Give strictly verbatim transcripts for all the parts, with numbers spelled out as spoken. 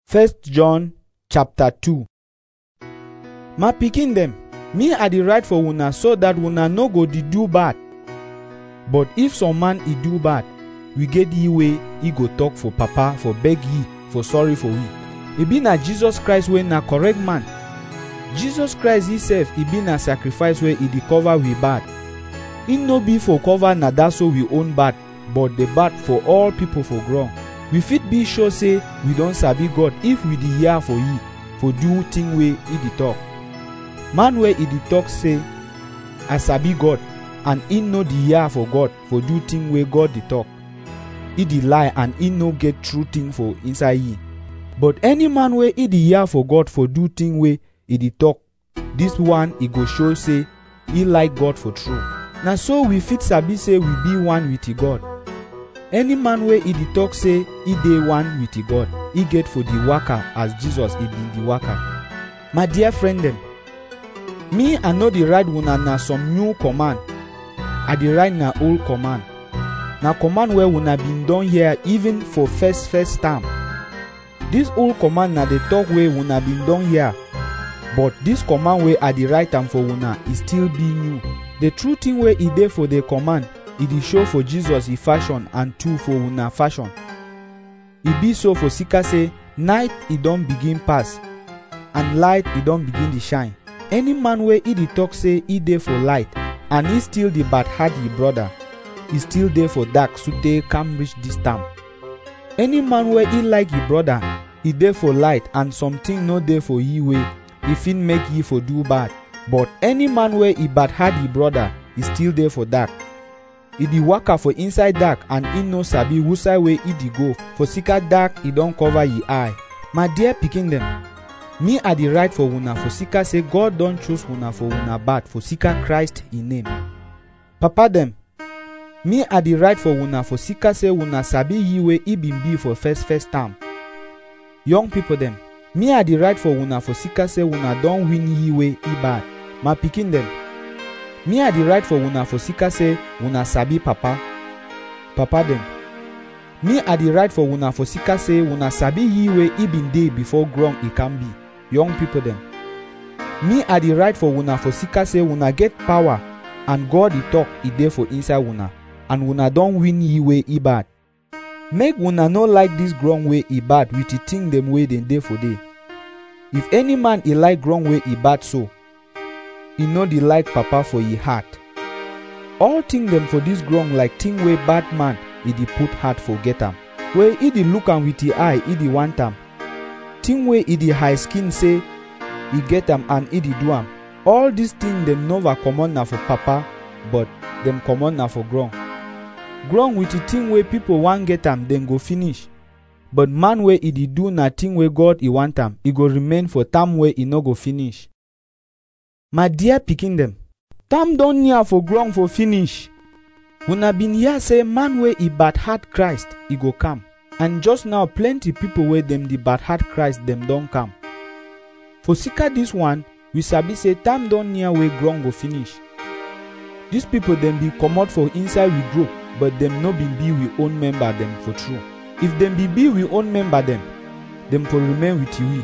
First John chapter two. My pikin dem, me I dey write for una so that una no go dey do bad. But if some man e do bad, we get ye way he go talk for papa for beg ye for sorry for we. E be na Jesus Christ wey na correct man. Jesus Christ himself e be na sacrifice wey e dey cover we bad. He no be for cover na that so we own bad, but the bad for all people for ground. We fit be sure say we don sabi God if we dey hear for ye for do thing wey he dey talk. Man wey he dey talk say I sabi God and he no dey hear for God for do thing wey God dey talk. He dey lie and he no get true thing for inside ye. But any man wey he dey hear for God for do thing wey he dey talk, this one he go show say he like God for true. Na so we fit sabi say we be one with God. Any man wey he dey talk say he dey one with God, he get for the worker as Jesus he be the worker. My dear friend dem, me I no dey write una na some new command, I dey write na old command. Na command wey una been don hear even for first first time. This old command na the talk wey una been don hear, but this command wey I dey write am for una e still be new. The true thing wey e dey for the command, e dey show for Jesus e fashion and two for una fashion. E be so for sika say night e don begin pass and light e don begin dey shine. Any man wey e dey talk say e dey for light and he still dey bad heart e brother, e still dey for dark so they come reach this time. Any man wey he like e brother, he dey for light and something no dey for ye way, e fit make ye for do bad. But any man wey he bad heart e brother, he still dey for dark. He dey waka for inside dark and he no sabi who side way he dey go, for sika dark he don cover ye eye. My dear pikin dem, me I dey write for una for sika say God don choose una for una bad for sika Christ in name. Papa dem, me I dey write for una for sika say una sabi ye way he been be for first first time. Young people dem, me I dey write for una for sika say una don win ye way he bad. My pikin dem, me I dey write for una for sika say una sabi papa. Papa dem, me I dey write for una for sika say una sabi ye way he been dey before ground he can be. Young people dem, me I dey write for una for sika say una get power and God he talk he dey for inside una and una don win ye way he bad. Make una no like this ground way he bad with the thing them way dem dey for day. If any man he like ground way he bad so, he no dey like papa for ye heart. All thing them for this ground like thing way bad man he dey put heart for get am. Where he dey look am with the eye he dey want am. Thing way he dey high skin say he get am and he dey do am. All these things them never common na for papa, but them common na for ground. Ground with the thing way people want get am then go finish. But man way he dey do na thing way God he want am, he go remain for time way he no go finish. My dear pikin dem, time don near for ground for finish. Una been hear say man wey he bad heart Christ, he go come. And just now plenty people wey dem the bad heart Christ dem don come. For sika this one, we sabi say time don near wey ground go finish. These people dem be comot for inside we group, but dem no been be we own member dem for true. If dem be be we own member dem, dem for remain with we.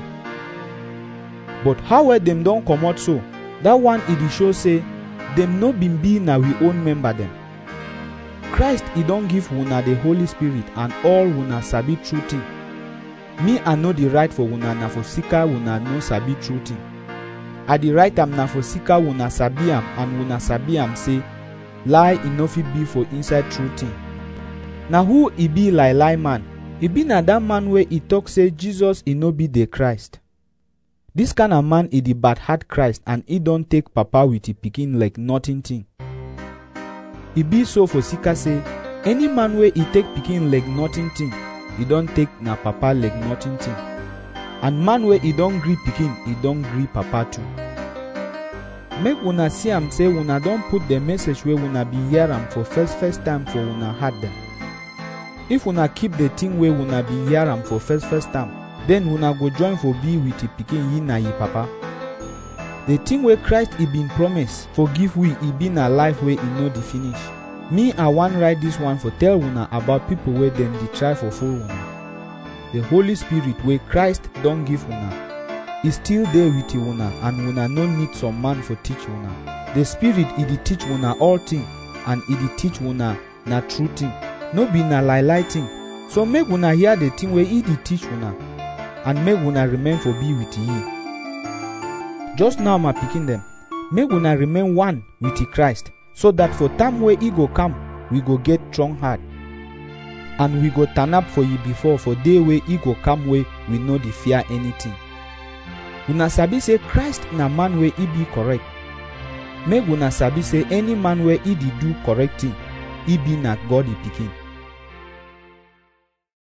But how well dem don comot so? That one it dey show say dem no been be na we own member dem. Christ he don give una the Holy Spirit and all una sabi true thing. Me I no dey write for una na for sika una no sabi true thing. I dey write am na for sika una sabi am and una sabi am say lie e no fit be for inside true thing. Na who he be lie lie man? He be na that man wey he talk say Jesus he no be the Christ. This kind of man is the bad heart Christ and he don't take papa with the pikin like nothing thing. He be so for sika say any man wey he take pikin like nothing thing, he don't take na papa like nothing thing. And man wey he don't gree pikin, he don't gree papa too. Make una see am say una don't put the message where una be hear am for first first time for una heart them. If una keep the thing where una be hear am for first first time, then una go join for be with the pikin ye na ye papa. The thing where Christ he been promised, forgive we he been a life where he know the finish. Me I want write this one for tell una about people where them they try for fool una. the Holy Spirit wey Christ don give una, e still dey with una, and una no need some man for teach una. The Spirit e dey teach una all things, and e dey teach una na true thing, no be na lie lie thing. So make una hear the thing wey e dey teach una, and make una remain for be with ye. Just now, my pikin dem, make una remain one with Christ, so that for time wey e go come, we go get strong heart, and we go turn up for ye before for day wey e go come wey we no dey fear anything. Una sabi say Christ na man wey e be correct. Make una sabi say any man wey e dey do correct thing, e be na God e pikin.